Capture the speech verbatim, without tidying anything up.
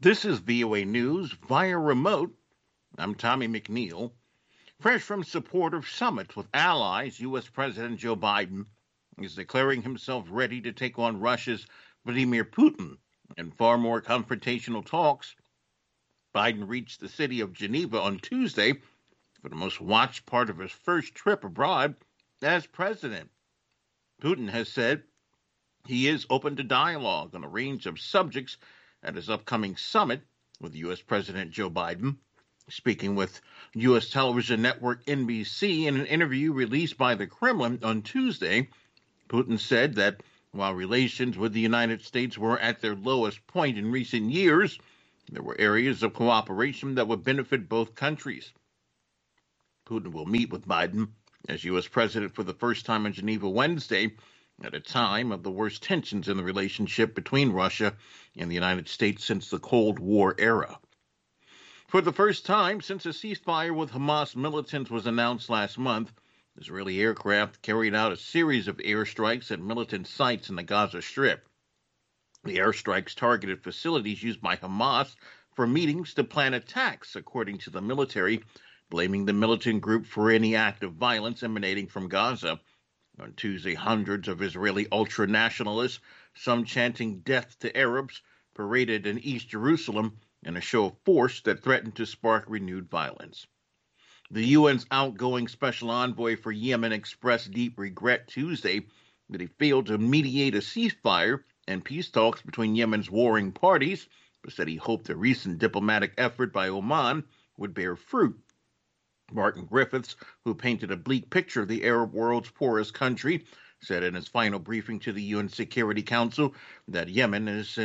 This is V O A News via remote. I'm Tommy McNeil. Fresh from support of summits with allies, U S. President Joe Biden is declaring himself ready to take on Russia's Vladimir Putin in far more confrontational talks. Biden reached the city of Geneva on Tuesday for the most watched part of his first trip abroad as president. Putin has said he is open to dialogue on a range of subjects at his upcoming summit with U S. President Joe Biden. Speaking with U S television network N B C in an interview released by the Kremlin on Tuesday, Putin said that while relations with the United States were at their lowest point in recent years, there were areas of cooperation that would benefit both countries. Putin will meet with Biden as U S president for the first time in Geneva Wednesday, at a time of the worst tensions in the relationship between Russia and the United States since the Cold War era. For the first time since a ceasefire with Hamas militants was announced last month, Israeli aircraft carried out a series of airstrikes at militant sites in the Gaza Strip. The airstrikes targeted facilities used by Hamas for meetings to plan attacks, according to the military, blaming the militant group for any act of violence emanating from Gaza. On Tuesday, hundreds of Israeli ultra-nationalists, some chanting death to Arabs, paraded in East Jerusalem in a show of force that threatened to spark renewed violence. The U N's outgoing special envoy for Yemen expressed deep regret Tuesday that he failed to mediate a ceasefire and peace talks between Yemen's warring parties, but said he hoped the recent diplomatic effort by Oman would bear fruit. Martin Griffiths, who painted a bleak picture of the Arab world's poorest country, said in his final briefing to the U N Security Council that Yemen is